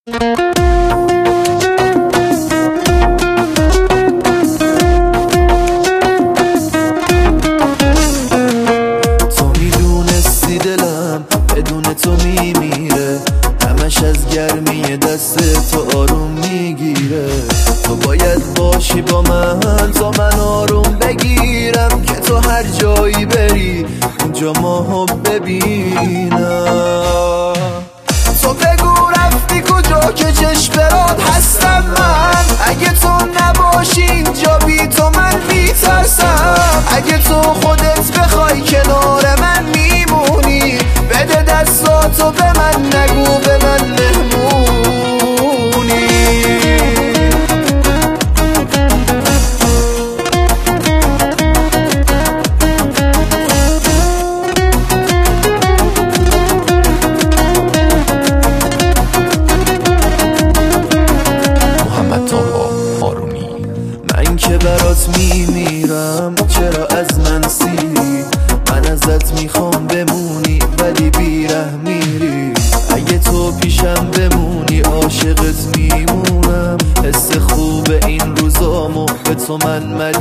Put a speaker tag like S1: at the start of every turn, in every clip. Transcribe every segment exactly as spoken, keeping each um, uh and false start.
S1: تو میدونستی دلم بدون تو میمیره، همش از گرمی دست تو آروم میگیره. تو باید باشی با من تا من آروم بگیرم، که تو هر جایی بری اونجا ماهو ببینم. تو بگو رفتی کجا که چشم برات هستم من، اگه تو نباشی اینجا بی تو من میترسم. اگه تو خودت بخوای کنار من میمونی، بده دستاتو به من، نگو به من مهمونی. من که برات میمیرم، چرا از من سیری؟ من ازت میخوام بمونی ولی بیره میری. اگه تو پیشم بمونی عاشقت میمونم. حس خوب این روزامو به تو من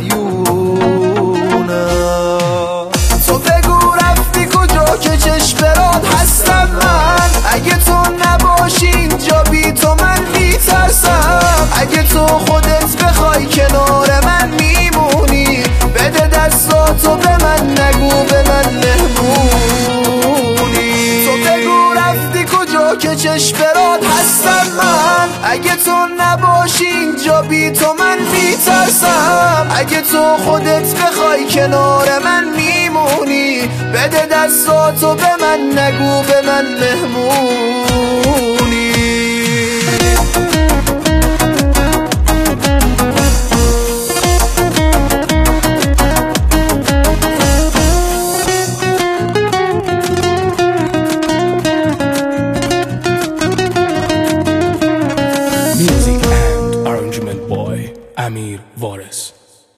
S1: مدیونم. تو بگو رفتی کجا که چشم برات هستم من، اگه تو نباشی اینجا بی تو من میترسم. اگه تو خودت بخوای کنار من میمونی، بده دستاتو به من، نگو به من مهمونی. تو بگو رفتی کجا که چشم برات هستم من، اگه تو نباشی اینجا بی تو من میترسم. اگه تو خودت بخوای کنار من میمونی، بده دستاتو به من، نگو به من مهمونی.
S2: Music and arrangement by Amir Varis.